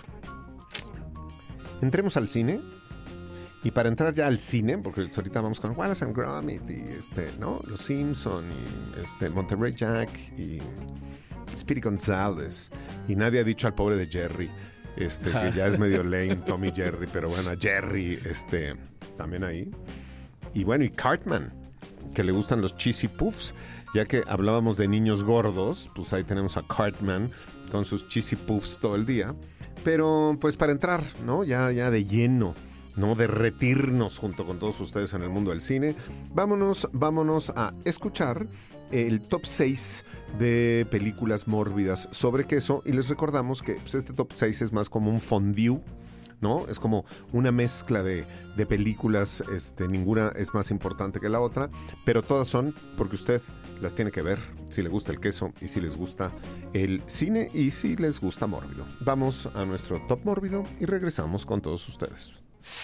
entremos al cine. Y para entrar ya al cine, porque ahorita vamos con Wallace and Gromit y este, ¿no?, Los Simpson y este, Monterey Jack y Speedy González. Y nadie ha dicho al pobre de Jerry, este, que ya es medio lame, Tommy Jerry, pero bueno, Jerry, este, también ahí. Y bueno, y Cartman, que le gustan los cheesy puffs, ya que hablábamos de niños gordos, pues ahí tenemos a Cartman con sus cheesy puffs todo el día. Pero pues para entrar, ¿no?, ya, ya de lleno, ¿no?, derretirnos junto con todos ustedes en el mundo del cine, vámonos, vámonos a escuchar el top seis de películas mórbidas sobre queso. Y les recordamos que pues, este top seis es más como un fondue, ¿no? Es como una mezcla de, de películas, este, ninguna es más importante que la otra, pero todas son porque usted las tiene que ver si le gusta el queso y si les gusta el cine y si les gusta Mórbido. Vamos a nuestro Top Mórbido y regresamos con todos ustedes.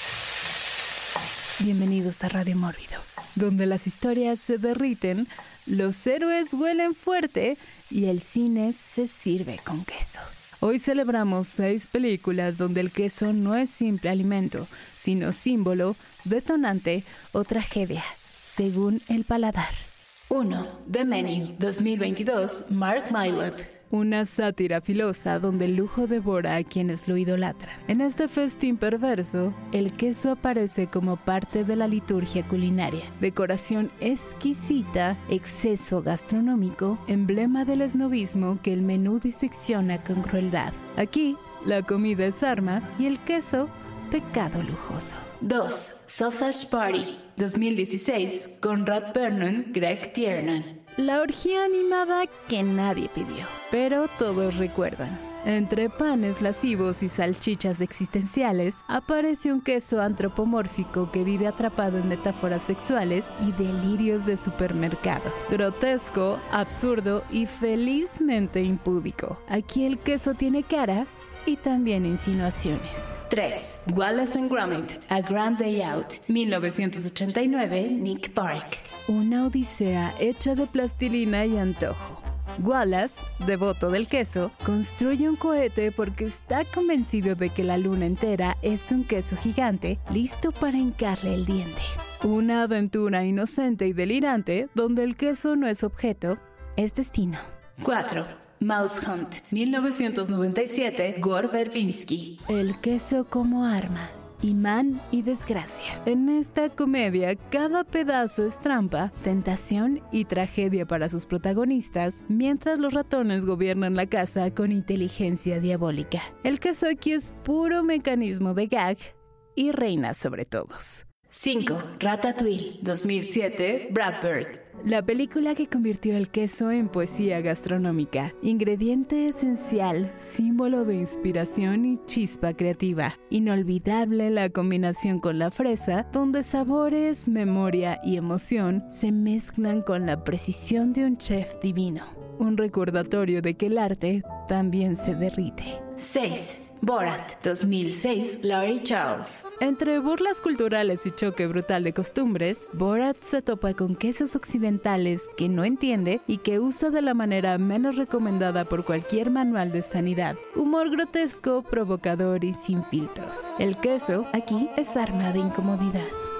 Bienvenidos a Radio Mórbido, donde las historias se derriten, los héroes huelen fuerte y el cine se sirve con queso. Hoy celebramos seis películas donde el queso no es simple alimento, sino símbolo, detonante o tragedia, según el paladar. uno. The Menu, dos mil veintidós, Mark Mylod. Una sátira filosa donde el lujo devora a quienes lo idolatran. En este festín perverso, el queso aparece como parte de la liturgia culinaria. Decoración exquisita, exceso gastronómico, emblema del esnovismo que el menú disecciona con crueldad. Aquí, la comida es arma y el queso, pecado lujoso. dos. Sausage Party, dos mil dieciséis, Conrad Vernon, Greg Tiernan. La orgía animada que nadie pidió, pero todos recuerdan. Entre panes lascivos y salchichas existenciales, aparece un queso antropomórfico que vive atrapado en metáforas sexuales y delirios de supermercado. Grotesco, absurdo y felizmente impúdico. Aquí el queso tiene cara y también insinuaciones. tres. Wallace and Gromit, A Grand Day Out, mil novecientos ochenta y nueve, Nick Park. Una odisea hecha de plastilina y antojo. Wallace, devoto del queso, construye un cohete porque está convencido de que la luna entera es un queso gigante listo para hincarle el diente. Una aventura inocente y delirante donde el queso no es objeto, es destino. cuatro. Mouse Hunt, mil novecientos noventa y siete, Gore Verbinski. El queso como arma, imán y desgracia. En esta comedia, cada pedazo es trampa, tentación y tragedia para sus protagonistas, mientras los ratones gobiernan la casa con inteligencia diabólica. El queso aquí es puro mecanismo de gag y reina sobre todos. cinco. Ratatouille, dos mil siete, Brad Bird. La película que convirtió el queso en poesía gastronómica, ingrediente esencial, símbolo de inspiración y chispa creativa. Inolvidable la combinación con la fresa, donde sabores, memoria y emoción se mezclan con la precisión de un chef divino. Un recordatorio de que el arte también se derrite. seis. Borat, dos mil seis, Larry Charles. Entre burlas culturales y choque brutal de costumbres, Borat se topa con quesos occidentales que no entiende y que usa de la manera menos recomendada por cualquier manual de sanidad. Humor grotesco, provocador y sin filtros. El queso aquí es arma de incomodidad.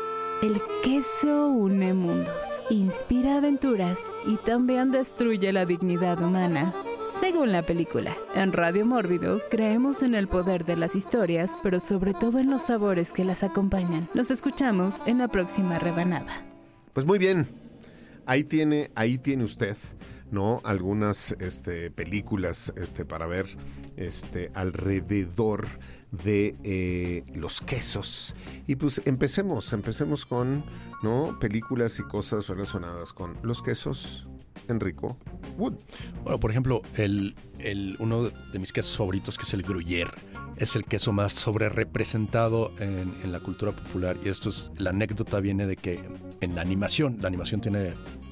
El queso une mundos, inspira aventuras y también destruye la dignidad humana, según la película. En Radio Mórbido creemos en el poder de las historias, pero sobre todo en los sabores que las acompañan. Nos escuchamos en la próxima rebanada. Pues muy bien, ahí tiene, ahí tiene usted, ¿no? Algunas este, películas este, para ver este, alrededor de eh, los quesos. Y pues empecemos, empecemos con, ¿no? películas y cosas relacionadas con los quesos. Enrico Wood. Bueno, por ejemplo, el, el, uno de mis quesos favoritos, que es el Gruyère, es el queso más sobre representado en, en la cultura popular. Y esto es, la anécdota viene de que en la animación, la animación tiene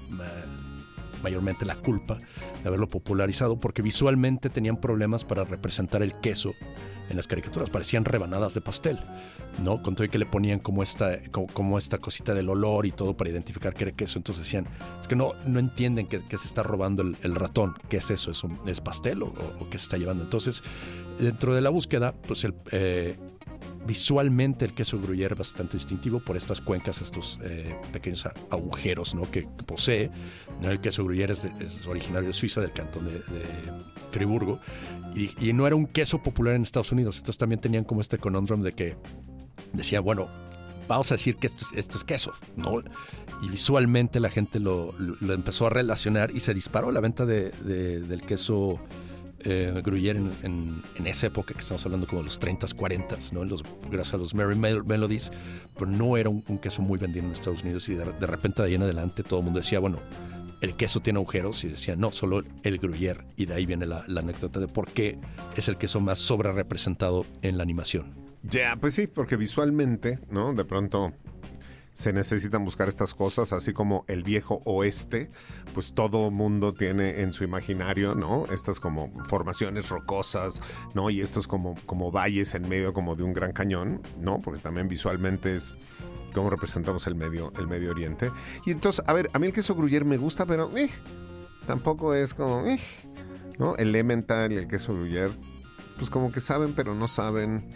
uh, mayormente la culpa de haberlo popularizado, porque visualmente tenían problemas para representar el queso en las caricaturas, parecían rebanadas de pastel, ¿no? Con todo y que le ponían como esta, como, como esta cosita del olor y todo para identificar que era queso. Entonces decían, es que no, no entienden que, que se está robando el, el ratón. ¿Qué es eso? ¿Es, un, es pastel o, o qué se está llevando? Entonces, dentro de la búsqueda, pues el, eh, visualmente el queso Gruyère es bastante distintivo por estas cuencas, estos eh, pequeños agujeros, ¿no? que, que posee. ¿No? El queso Gruyère es, de, es originario de Suiza, del cantón de, de Friburgo, y, y no era un queso popular en Estados Unidos. Entonces también tenían como este conundrum de que decía, bueno, vamos a decir que esto es, esto es queso, ¿no? Y visualmente la gente lo, lo, lo empezó a relacionar y se disparó la venta de, de, del queso eh, Gruyère en, en, en esa época, que estamos hablando como de los treintas, cuarentas, ¿no? Los, gracias a los Merry Melodies, pero no era un, un queso muy vendido en Estados Unidos, y de, de repente de ahí en adelante todo el mundo decía, bueno, el queso tiene agujeros, y decía, no, solo el Gruyère, y de ahí viene la, la anécdota de por qué es el queso más sobre representado en la animación. Ya, yeah, pues sí, porque visualmente, ¿no? De pronto se necesitan buscar estas cosas, así como el viejo oeste, pues todo mundo tiene en su imaginario, ¿no? Estas como formaciones rocosas, ¿no? Y estos como, como valles en medio como de un gran cañón, ¿no? Porque también visualmente es como representamos el medio, el Medio Oriente. Y entonces, a ver, a mí el queso gruyère me gusta, pero eh, tampoco es como, eh, ¿no? El Emmental y el queso gruyère, pues como que saben, pero no saben,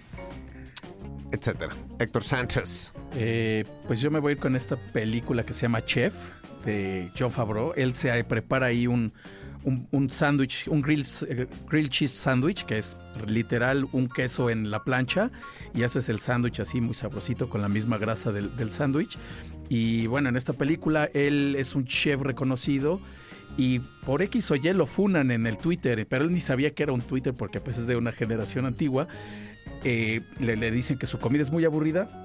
etcétera. Héctor Sánchez. Eh, pues yo me voy a ir con esta película que se llama Chef, de Jon Favreau. Él se prepara ahí un, un, un sándwich, un grill, grill cheese sándwich, que es literal un queso en la plancha, y haces el sándwich así muy sabrosito con la misma grasa del, del sándwich. Y bueno, en esta película él es un chef reconocido, y por X o Y lo funan en el Twitter, pero él ni sabía que era un Twitter porque pues es de una generación antigua. Eh, le, le dicen que su comida es muy aburrida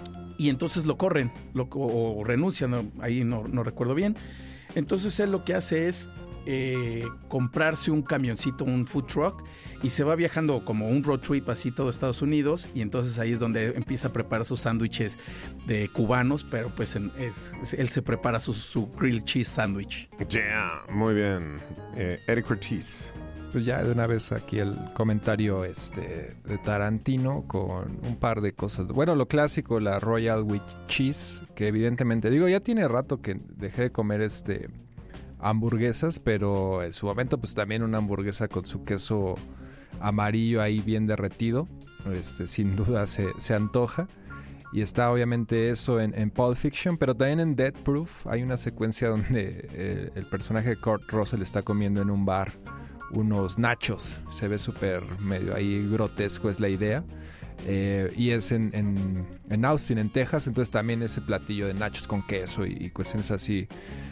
y entonces lo corren lo, o, o renuncian, no, ahí no, no recuerdo bien. Entonces él lo que hace es eh, comprarse un camioncito, un food truck, y se va viajando como un road trip así todo Estados Unidos, y entonces ahí es donde empieza a preparar sus sándwiches de cubanos, pero pues en, es, es, él se prepara su, su grilled cheese sándwich. Yeah, muy bien. Eh, Eric Ortiz. Pues ya de una vez aquí el comentario este de Tarantino con un par de cosas. Bueno, lo clásico, la Royal with Cheese, que evidentemente, digo, ya tiene rato que dejé de comer este hamburguesas, pero en su momento pues también una hamburguesa con su queso amarillo ahí bien derretido, este sin duda se, se antoja. Y está obviamente eso en, en Pulp Fiction, pero también en Death Proof hay una secuencia donde eh, el personaje de Kurt Russell está comiendo en un bar unos nachos, se ve súper medio ahí grotesco es la idea, eh, y es en, en, en Austin, en Texas, entonces también ese platillo de nachos con queso y, y cuestiones así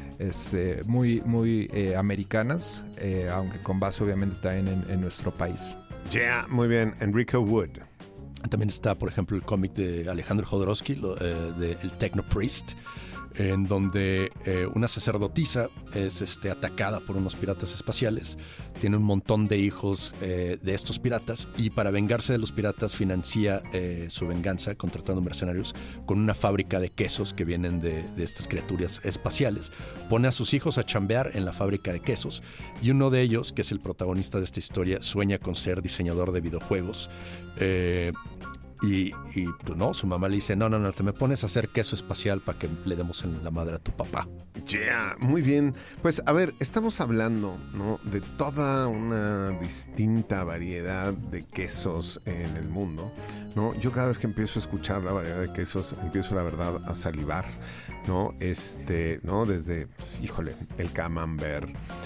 este, muy, muy eh, americanas, eh, aunque con base obviamente también en, en nuestro país. Yeah, muy bien. Enrico Wood. También está, por ejemplo, el cómic de Alejandro Jodorowsky, lo, eh, de El Techno Priest, en donde eh, una sacerdotisa es este, atacada por unos piratas espaciales, tiene un montón de hijos eh, de estos piratas, y para vengarse de los piratas financia eh, su venganza contratando mercenarios con una fábrica de quesos que vienen de, de estas criaturas espaciales. Pone a sus hijos a chambear en la fábrica de quesos, y uno de ellos, que es el protagonista de esta historia, sueña con ser diseñador de videojuegos. Eh, Y, y pues no, su mamá le dice, no, no, no, te me pones a hacer queso espacial para que le demos en la madre a tu papá. Yeah, muy bien. Pues a ver, estamos hablando, ¿no?, de toda una distinta variedad de quesos en el mundo, ¿no? Yo cada vez que empiezo a escuchar la variedad de quesos, empiezo la verdad a salivar, ¿no? Este, ¿no? Desde, híjole, el camembert,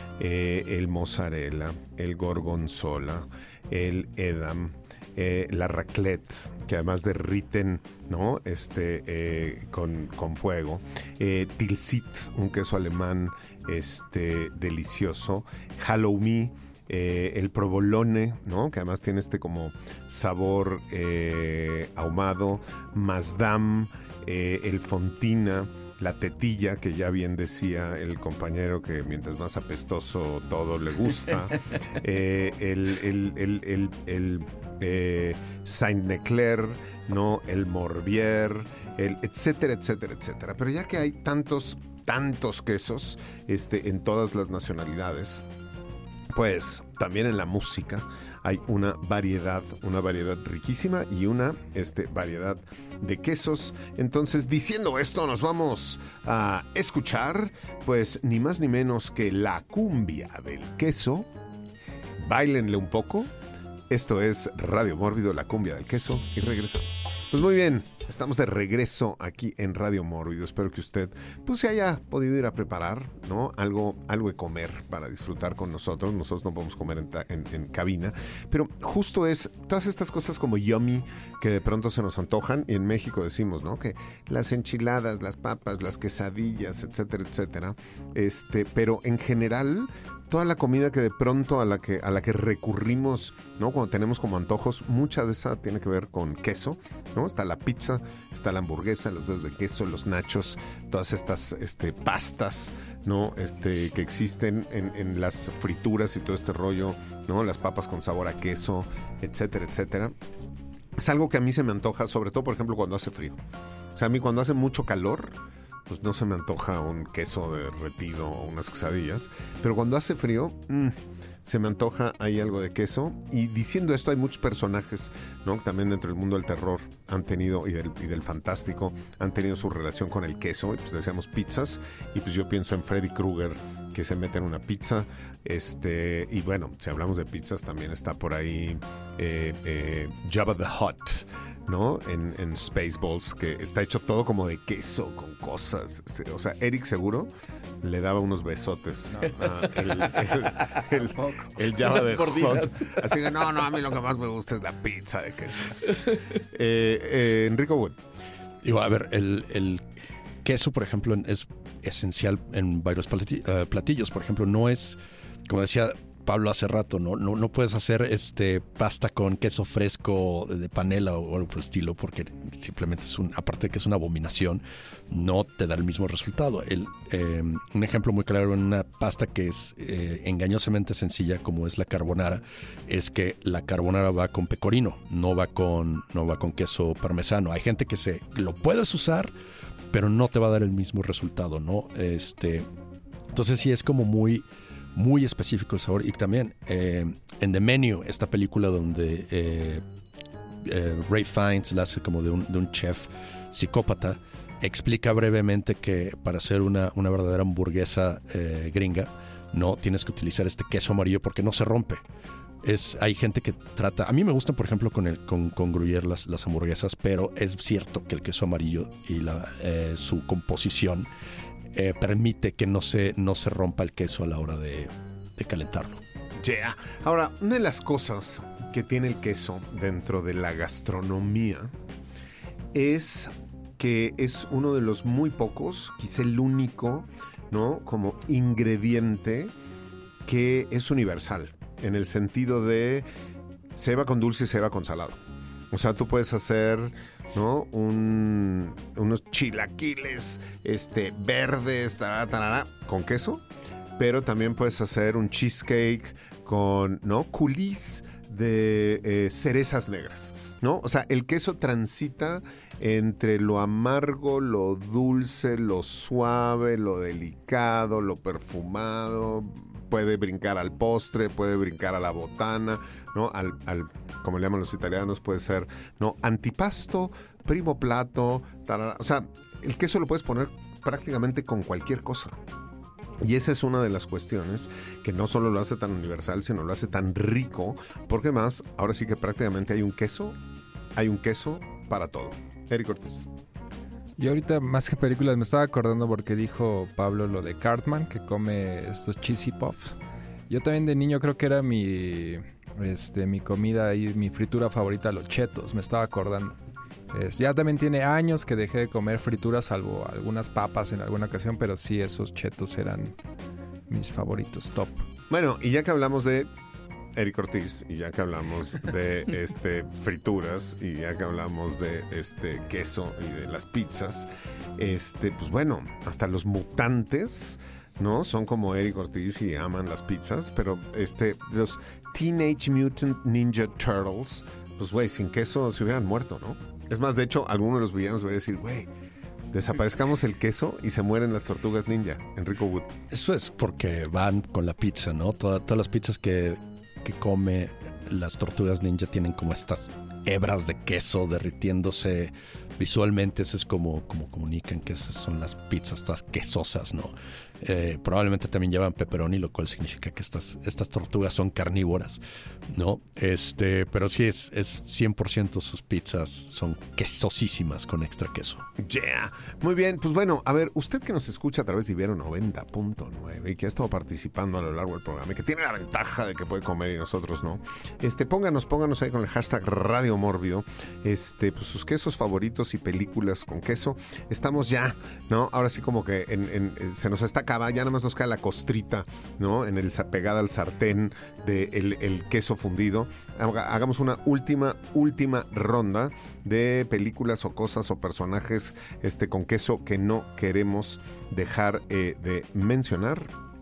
eh, el mozzarella, el gorgonzola, el edam, Eh, la raclette, que además derriten, ¿no? Este, eh, con, con fuego. Eh, Tilsit, un queso alemán este, delicioso. Halloumi, eh, el provolone, ¿no? Que además tiene este como sabor eh, ahumado. Maasdam, eh, el fontina. La tetilla, que ya bien decía el compañero que mientras más apestoso todo le gusta. eh, el el, el, el, el eh, Saint-Neclair, ¿no? El Morbier, el etcétera, etcétera, etcétera. Pero ya que hay tantos, tantos quesos este, en todas las nacionalidades, pues también en la música hay una variedad, una variedad riquísima y una este, variedad de quesos. Entonces, diciendo esto, nos vamos a escuchar, pues, ni más ni menos que la cumbia del queso. Báilenle un poco. Esto es Radio Mórbido, la cumbia del queso, y regresamos. Pues muy bien, estamos de regreso aquí en Radio Mórbido. Espero que usted pues se haya podido ir a preparar, ¿no? Algo, algo de comer para disfrutar con nosotros. Nosotros no podemos comer en, en, en cabina, pero justo es todas estas cosas como yummy que de pronto se nos antojan, y en México decimos, ¿no? Que las enchiladas, las papas, las quesadillas, etcétera, etcétera. Este, pero en general, toda la comida que de pronto a la que, a la que recurrimos, ¿no? Cuando tenemos como antojos, mucha de esa tiene que ver con queso, ¿no? Está la pizza, está la hamburguesa, los dedos de queso, los nachos, todas estas este, pastas, ¿no? Este, que existen en, en las frituras y todo este rollo, ¿no? Las papas con sabor a queso, etcétera, etcétera. es algo que a mí se me antoja, sobre todo, por ejemplo, cuando hace frío. O sea, a mí cuando hace mucho calor, pues no se me antoja un queso derretido o unas quesadillas. Pero cuando hace frío, mmm, se me antoja ahí algo de queso. Y diciendo esto, hay muchos personajes, ¿no? También dentro del mundo del terror han tenido, y del, y del fantástico, han tenido su relación con el queso. Y pues decíamos pizzas. Y pues yo pienso en Freddy Krueger, que se mete en una pizza. Este, y bueno, si hablamos de pizzas, también está por ahí eh, eh, Jabba the Hutt, ¿no? En, en Spaceballs, que está hecho todo como de queso, con cosas. O sea, Eric seguro le daba unos besotes. No. Ah, el, el, el, el Jabba de Hutt. Así que no, no, a mí lo que más me gusta es la pizza de quesos. Eh, eh, Enrico Wood. Digo, a ver, el, el queso, por ejemplo, es esencial en varios platillos. Por ejemplo, no es, como decía Pablo hace rato, no, no, no puedes hacer este pasta con queso fresco de panela o algo por el estilo, porque simplemente es un, aparte de que es una abominación, no te da el mismo resultado. El, eh, un ejemplo muy claro en una pasta que es eh, engañosamente sencilla, como es la carbonara, es que la carbonara va con pecorino, no va con, no va con queso parmesano. Hay gente que se lo puedes usar, pero no te va a dar el mismo resultado, ¿no? Este, entonces sí es como muy muy específico el sabor. Y también eh, en The Menu, esta película donde eh, eh, Ralph Fiennes la hace como de un, de un chef psicópata, explica brevemente que para hacer una, una verdadera hamburguesa eh, gringa, no tienes que utilizar este queso amarillo porque no se rompe. Es, hay gente que trata, a mí me gustan por ejemplo con, el, con, con gruyère las, las hamburguesas, pero es cierto que el queso amarillo y la, eh, su composición Eh, permite que no se, no se rompa el queso a la hora de, de calentarlo. Yeah. Ahora, una de las cosas que tiene el queso dentro de la gastronomía es que es uno de los muy pocos, quizá el único, ¿no? Como ingrediente que es universal, en el sentido de se va con dulce y se va con salado. O sea, tú puedes hacer, ¿no? Un, unos chilaquiles este, verdes, tarara, tarara, con queso, pero también puedes hacer un cheesecake con, ¿no? Coulis de eh, cerezas negras, ¿no? O sea, el queso transita entre lo amargo, lo dulce, lo suave, lo delicado, lo perfumado. Puede brincar al postre, puede brincar a la botana, ¿no? Al, al, como le llaman los italianos, puede ser, ¿no? Antipasto, primo plato, tarara. O sea, el queso lo puedes poner prácticamente con cualquier cosa. Y esa es una de las cuestiones que no solo lo hace tan universal, sino lo hace tan rico, porque más, ahora sí que prácticamente hay un queso, hay un queso para todo. Eric Ortiz. Y ahorita, más que películas, me estaba acordando porque dijo Pablo lo de Cartman, que come estos cheesy puffs. Yo también de niño creo que era mi, este, mi comida y mi fritura favorita, los chetos, me estaba acordando. Es, ya también tiene años que dejé de comer frituras, salvo algunas papas en alguna ocasión, pero sí, esos chetos eran mis favoritos, top. Bueno, y ya que hablamos de Eric Ortiz, y ya que hablamos de este, frituras, y ya que hablamos de este, queso y de las pizzas, este, pues bueno, hasta los mutantes, ¿no? Son como Eric Ortiz y aman las pizzas, pero este, los Teenage Mutant Ninja Turtles, pues güey, sin queso se hubieran muerto, ¿no? Es más, de hecho, alguno de los villanos va a decir, güey, desaparezcamos el queso y se mueren las tortugas ninja. Enrico Wood. Eso es porque van con la pizza, ¿no? Toda, todas las pizzas que que come las tortugas ninja tienen como estas hebras de queso derritiéndose visualmente. Eso es como, como comunican que esas son las pizzas todas quesosas, ¿no? Eh, probablemente también llevan pepperoni, lo cual significa que estas, estas tortugas son carnívoras, ¿no? Este, pero sí es, es cien por ciento sus pizzas son quesosísimas con extra queso. Yeah. Muy bien, pues bueno, a ver, usted que nos escucha a través de Ibero noventa punto nueve y que ha estado participando a lo largo del programa y que tiene la ventaja de que puede comer y nosotros no, este, pónganos, pónganos ahí con el hashtag Radio Mórbido, este, pues sus quesos favoritos y películas con queso. Estamos ya, ¿no? Ahora sí como que en, en, en, se nos está acabando, ya nada más nos queda la costrita, ¿no? En el pegada al sartén de el, el queso fundido. Hagamos una última, última ronda de películas o cosas o personajes este, con queso que no queremos dejar eh, de mencionar.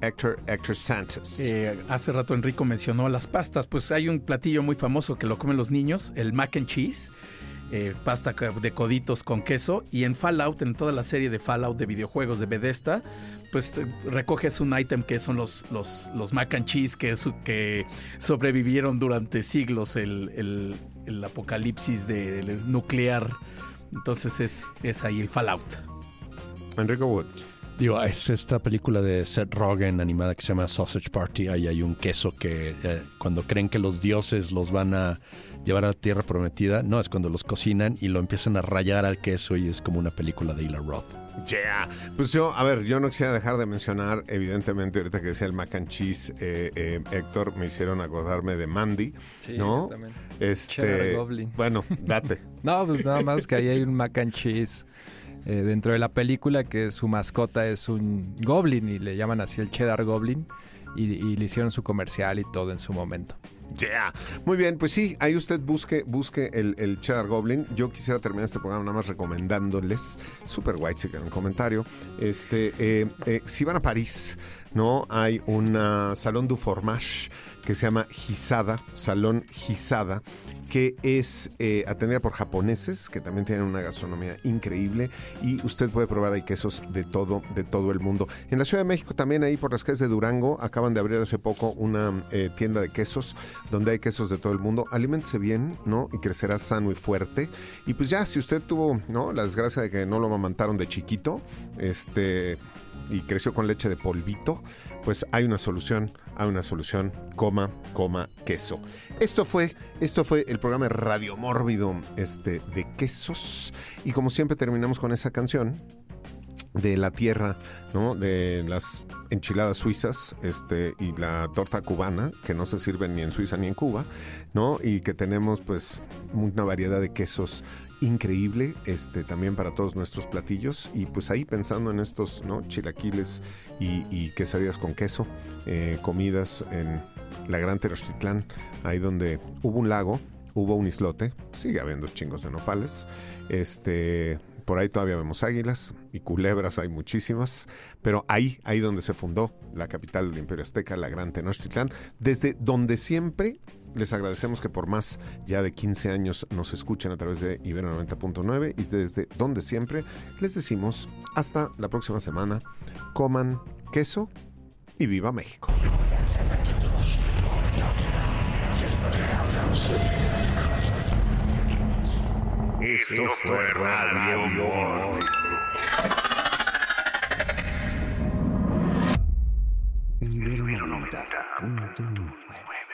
Héctor, Héctor Santos. Eh, hace rato Enrico mencionó las pastas. Pues hay un platillo muy famoso que lo comen los niños, el mac and cheese. Eh, pasta de coditos con queso. Y en Fallout, en toda la serie de Fallout de videojuegos de Bethesda, pues eh, recoges un ítem que son los, los, los mac and cheese que, su, que sobrevivieron durante siglos el, el, el apocalipsis de, de nuclear. Entonces es, es ahí el Fallout. Enrico Wood. Digo, es esta película de Seth Rogen animada que se llama Sausage Party. Ahí hay un queso que eh, cuando creen que los dioses los van a llevar a la tierra prometida, no, es cuando los cocinan y lo empiezan a rayar al queso y es como una película de Eli Roth. Yeah. Pues yo, a ver, yo no quisiera dejar de mencionar, evidentemente, ahorita que decía el mac and cheese, eh, eh, Héctor, me hicieron acordarme de Mandy, Sí, ¿no? yo también. Este, Cheddar Goblin. Bueno, date. No, pues nada más que ahí hay un mac and cheese eh, dentro de la película que su mascota es un goblin y le llaman así el Cheddar Goblin y, y le hicieron su comercial y todo en su momento. Yeah. Muy bien, pues sí, ahí usted busque, busque el, el Cheddar Goblin. Yo quisiera terminar este programa nada más recomendándoles, super white si quieren un comentario, este, eh, eh, si van a París, ¿no? Hay un Salón du Fromage que se llama Gisada, Salón Gisada, que es eh, atendida por japoneses, que también tienen una gastronomía increíble, y usted puede probar ahí quesos de todo, de todo el mundo. En la Ciudad de México también, ahí por las calles de Durango, acaban de abrir hace poco una eh, tienda de quesos, donde hay quesos de todo el mundo. Aliméntese bien, ¿no? Y crecerá sano y fuerte. Y pues ya, si usted tuvo, ¿no?, la desgracia de que no lo amamantaron de chiquito, este... y creció con leche de polvito, pues hay una solución, hay una solución, coma, coma, queso. Esto fue, esto fue el programa Radio Mórbido este, de quesos, y como siempre terminamos con esa canción de la tierra, ¿no?, de las enchiladas suizas, este, y la torta cubana, que no se sirven ni en Suiza ni en Cuba, ¿no?, y que tenemos pues una variedad de quesos increíble, este, también para todos nuestros platillos, y pues ahí pensando en estos, ¿no?, chilaquiles y, y quesadillas con queso, eh, comidas en la Gran Tenochtitlán, ahí donde hubo un lago, hubo un islote, sigue habiendo chingos de nopales, este... por ahí todavía vemos águilas y culebras, hay muchísimas, pero ahí, ahí donde se fundó la capital del Imperio Azteca, la Gran Tenochtitlán, desde donde siempre les agradecemos que por más ya de quince años nos escuchen a través de Ibero noventa punto nueve, y desde donde siempre les decimos hasta la próxima semana, coman queso y viva México. Esto fue Radio Mórbido. En Ibero noventa punto nueve.